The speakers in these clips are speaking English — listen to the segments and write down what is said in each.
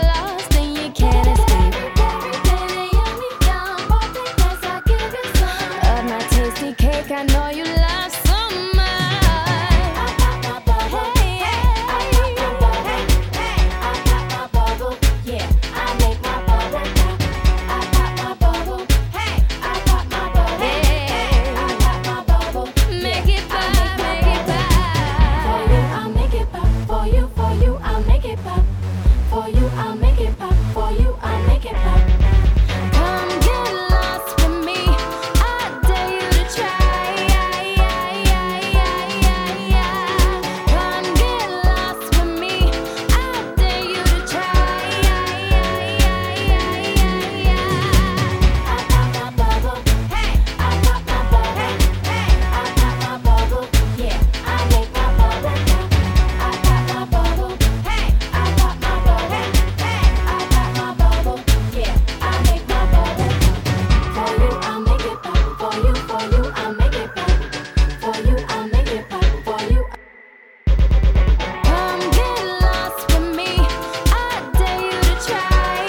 lost and you can't escape. Of my tasty cake, I know you love so much. Make it pop, make it pop. For you, I'll make it pop. For you, I'll make it pop. For you, I'll make it pop. For you, I'll make it pop. Come get lost with me. I dare you to try. Come get lost with me. I dare you to try. I pop my bubble. Hey, I pop my bubble. Hey, I pop my bubble. Yeah, I make my bubble pop. I pop my bubble. Hey, I pop my bubble. Hey, I pop my bubble. Yeah, I make my bubble pop. For you, I'll make it pop. For you, I'll make it pop. For you, I'll make it pop. For you. Come get lost with me. I dare you to try.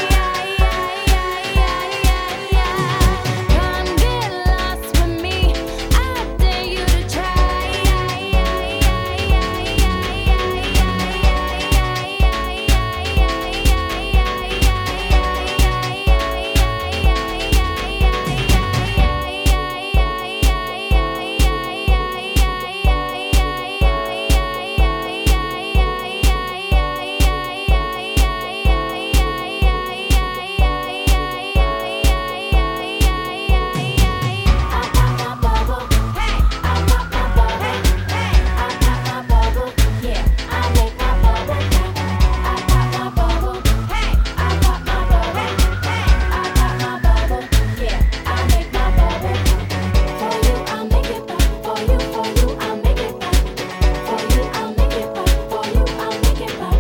Come get lost with me. I dare you to try. I pop my bubble. Hey, I pop my bubble. Hey, I pop my bubble. Yeah, I make my bubble pop. I pop my bubble. Hey, I pop my bubble. Hey, I pop my bubble. Yeah, I make my bubble pop. For you, I'll make it pop. For you, I'll make it pop. For you, I'll make it pop. For you, I'll make it pop.